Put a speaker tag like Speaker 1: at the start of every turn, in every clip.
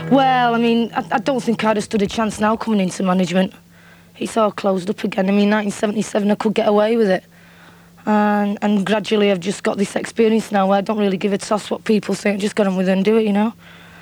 Speaker 1: Well, I mean, I don't think I'd have stood a chance now coming into management. It's all closed up again. I mean, 1977, I could get away with it. And gradually I've just got this experience now where I don't really give a toss what people think. I've just got on with it and do it, you know.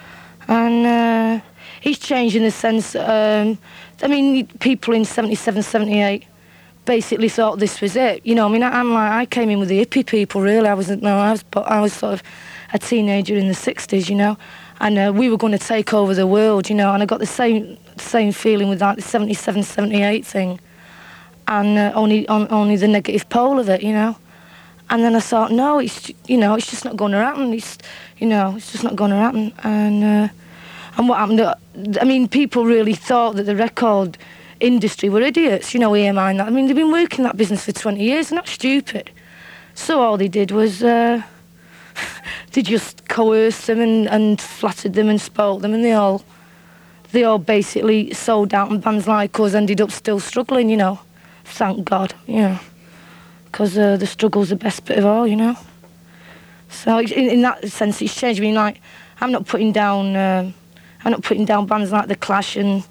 Speaker 1: And it's changed in the sense, I mean, people in 77, 78 basically thought this was it. You know, I mean, I came in with the hippie people, really. I was sort of a teenager in the 60s, you know. And we were going to take over the world, you know, and I got the same feeling with like the 77, 78 thing. And only the negative pole of it, you know. And then I thought, no, it's just not going to happen. It's just not going to happen. And what happened? I mean, people really thought that the record industry were idiots, you know, EMI and that. I mean, they've been working that business for 20 years. They're not stupid. So all they did was they just coerced them and flattered them and spoilt them, and they all basically sold out, and bands like us ended up still struggling, you know. Thank God, you know, because the struggle's the best bit of all, you know. So in that sense, it's changed. I mean, like, I'm not putting down bands like The Clash and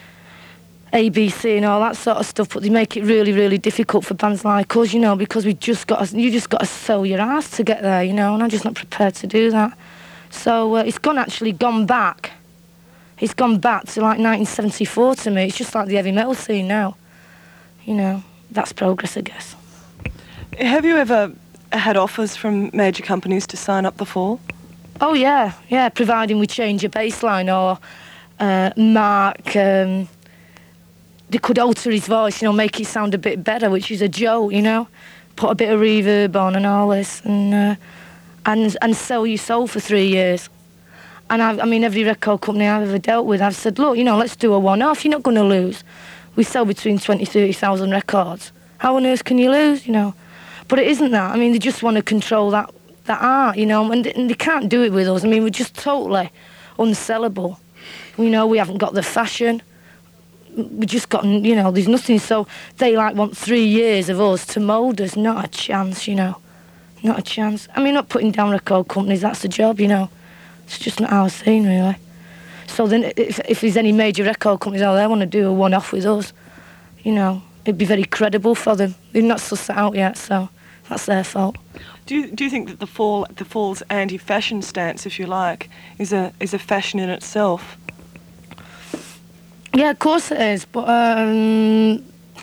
Speaker 1: ABC and all that sort of stuff, but they make it really, really difficult for bands like us, you know, because you just got to sell your ass to get there, you know, and I'm just not prepared to do that. So it's gone back. It's gone back to like 1974 to me. It's just like the heavy metal scene now. You know, that's progress, I guess.
Speaker 2: Have you ever had offers from major companies to sign up The Fall?
Speaker 1: Oh, yeah, providing we change a bass line or Mark, they could alter his voice, you know, make it sound a bit better, which is a joke, you know, put a bit of reverb on and all this, and sell your soul for 3 years. And I mean, every record company I've ever dealt with, I've said, look, you know, let's do a one-off, you're not going to lose. We sell between 20,000 30,000 records. How on earth can you lose, you know? But it isn't that. I mean, they just want to control that art, you know, and they can't do it with us. I mean, we're just totally unsellable. You know, we haven't got the fashion. We just got, you know, there's nothing. So they, like, want 3 years of us to mould us. Not a chance, you know. Not a chance. I mean, not putting down record companies, that's the job, you know. It's just not our scene, really. So then if there's any major record companies out there want to do a one-off with us, you know, it'd be very credible for them. They've not sussed it out yet, so that's their fault.
Speaker 2: Do you think that the Fall's anti-fashion stance, if you like, is a fashion in itself?
Speaker 1: Yeah, of course it is, but I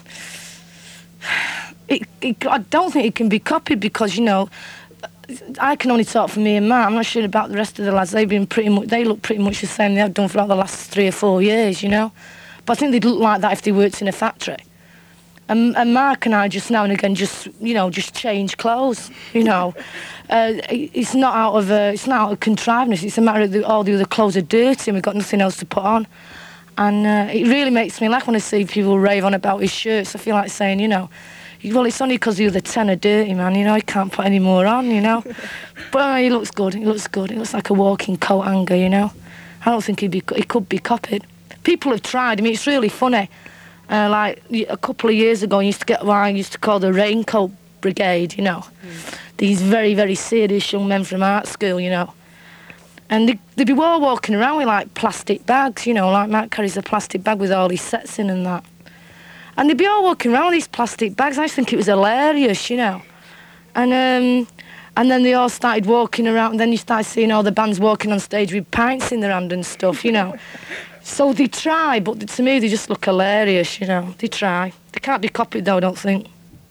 Speaker 1: don't think it can be copied because, you know, I can only talk for me and Matt. I'm not sure about the rest of the lads. They look pretty much the same they have done for like the last 3 or 4 years, you know. But I think they'd look like that if they worked in a factory. And Mark and I just now and again just change clothes, you know. It's not out of contrivedness. It's a matter of all the other clothes are dirty and we've got nothing else to put on. And it really makes me laugh when I see people rave on about his shirts. I feel like saying, you know, well, it's only because the other 10 are dirty, man, you know, he can't put any more on, you know. But he looks good, he looks good. He looks like a walking coat hanger, you know. I don't think he could be copied. People have tried. I mean, it's really funny. Like, a couple of years ago, I used to get what I used to call the raincoat brigade, you know. These very, very serious young men from art school, you know. And they'd be all walking around with, like, plastic bags, you know, like Matt carries a plastic bag with all his sets in and that. And they'd be all walking around with these plastic bags. I just think it was hilarious, you know. And then they all started walking around, and then you started seeing all the bands walking on stage with pints in their hand and stuff, you know. So they try, but to me they just look hilarious, you know. They try. They can't be copied though, I don't think.